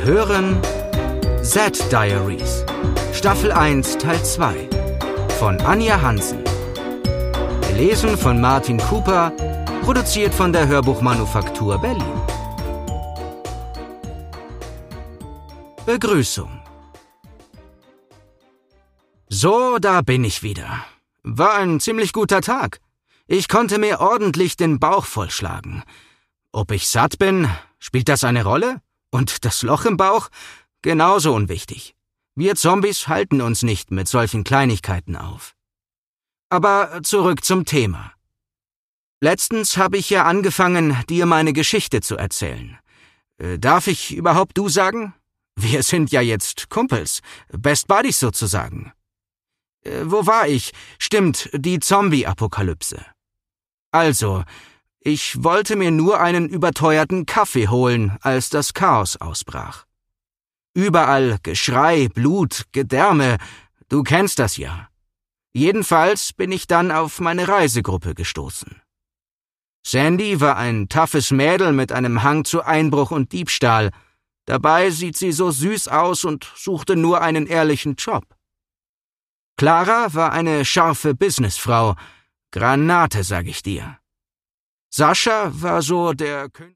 hören Z Diaries, Staffel 1, Teil 2 von Anja Hansen. Gelesen von Martin Cooper, produziert von der Hörbuchmanufaktur Berlin. Begrüßung. So, da bin ich wieder. War ein ziemlich guter Tag. Ich konnte mir ordentlich den Bauch vollschlagen. Ob ich satt bin, spielt das eine Rolle? Und das Loch im Bauch? Genauso unwichtig. Wir Zombies halten uns nicht mit solchen Kleinigkeiten auf. Aber zurück zum Thema. Letztens habe ich ja angefangen, dir meine Geschichte zu erzählen. Darf ich überhaupt du sagen? Wir sind ja jetzt Kumpels, Best Buddies sozusagen. Wo war ich? Stimmt, die Zombie-Apokalypse. Also, ich wollte mir nur einen überteuerten Kaffee holen, als das Chaos ausbrach. Überall Geschrei, Blut, Gedärme, du kennst das ja. Jedenfalls bin ich dann auf meine Reisegruppe gestoßen. Sandy war ein toughes Mädel mit einem Hang zu Einbruch und Diebstahl. Dabei sieht sie so süß aus und suchte nur einen ehrlichen Job. Clara war eine scharfe Businessfrau. Granate, sag ich dir. Sascha war so der